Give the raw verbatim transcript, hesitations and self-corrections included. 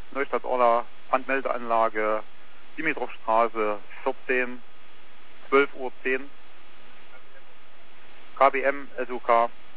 Neustadt-Orla, Brandmeldeanlage, Dimitrovstraße vierzehn, zwölf Uhr zehn, K B M, S U K.